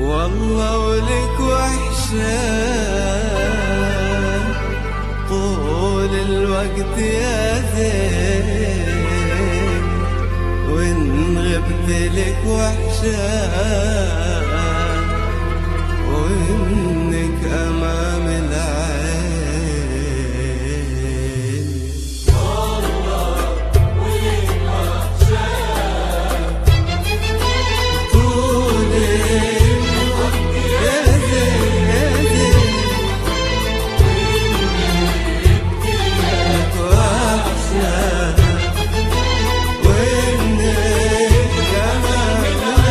والله ولك وحشة طول الوقت يا زين، وإن غبت لك وحشة وإنك أمام العين. والله ولك وحشة طول الوقت يا زين، لك وحشة وإنك أمام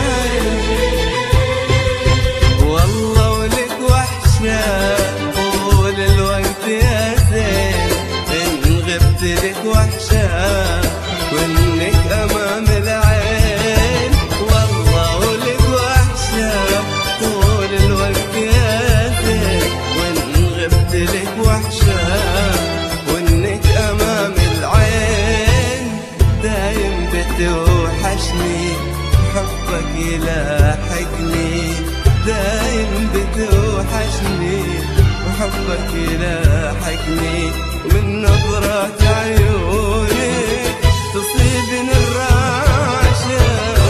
العين. والله ولك وحشة طول الوقت يا زين، إن غبت لك وحشة وإنك أمام العين. والله ولك وحشة طول الوقت يا زين، وإن غبت لك وحشة وإنك أمام العين. دايم بتوحشني حبك يلاحقني، دايم بتوحشني وحبك يلاحقني، ومن نظرات عيونك تصيبني الرعشة.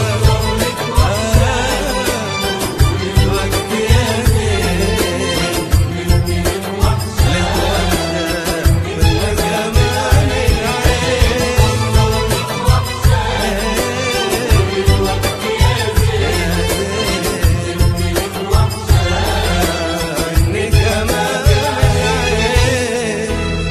وقت يا زين لك وحشة وإنك أمام العين. وإنك أمام العين.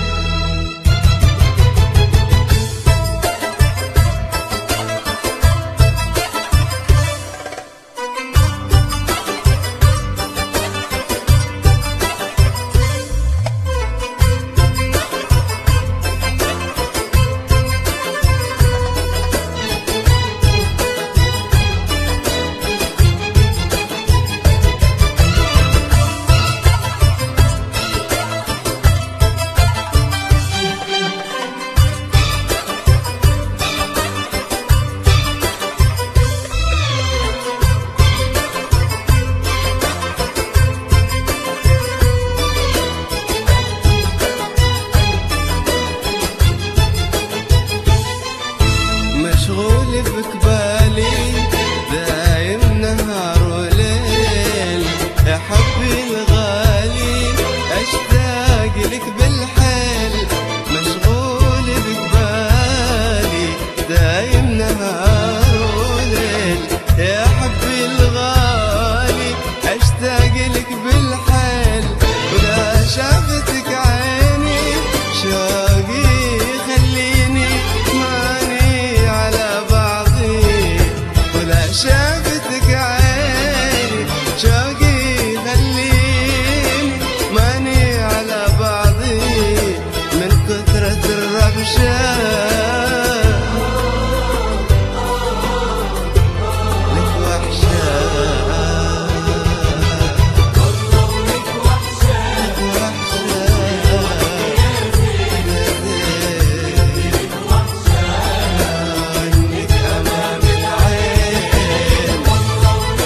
مشغول بقبالي دايم نهار وليل، يا حبي الغالي اشتاق لك بالحيل. مشغول بقبالي دايم نهار وليل، يا حبي الغالي اشتاق لك بالحيل. ولا شافتك عيني شوقي يخليني ماني على بعضي، ولا شافتك عيني شوقي يخليني ماني على بعضي، من كثرة الربشة لك وحشة. والله ولك وحشة وإنك أمام العين.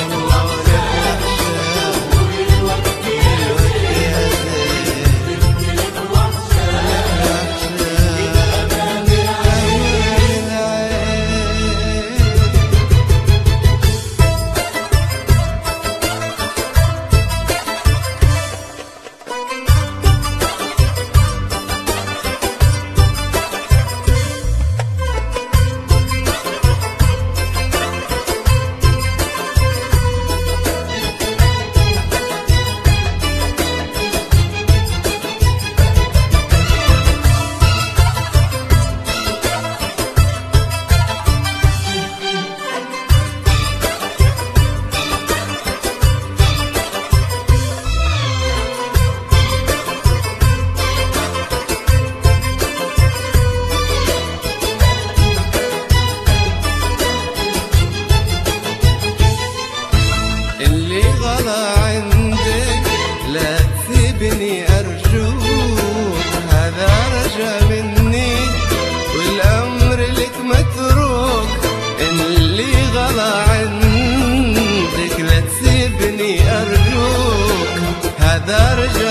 هذا رجال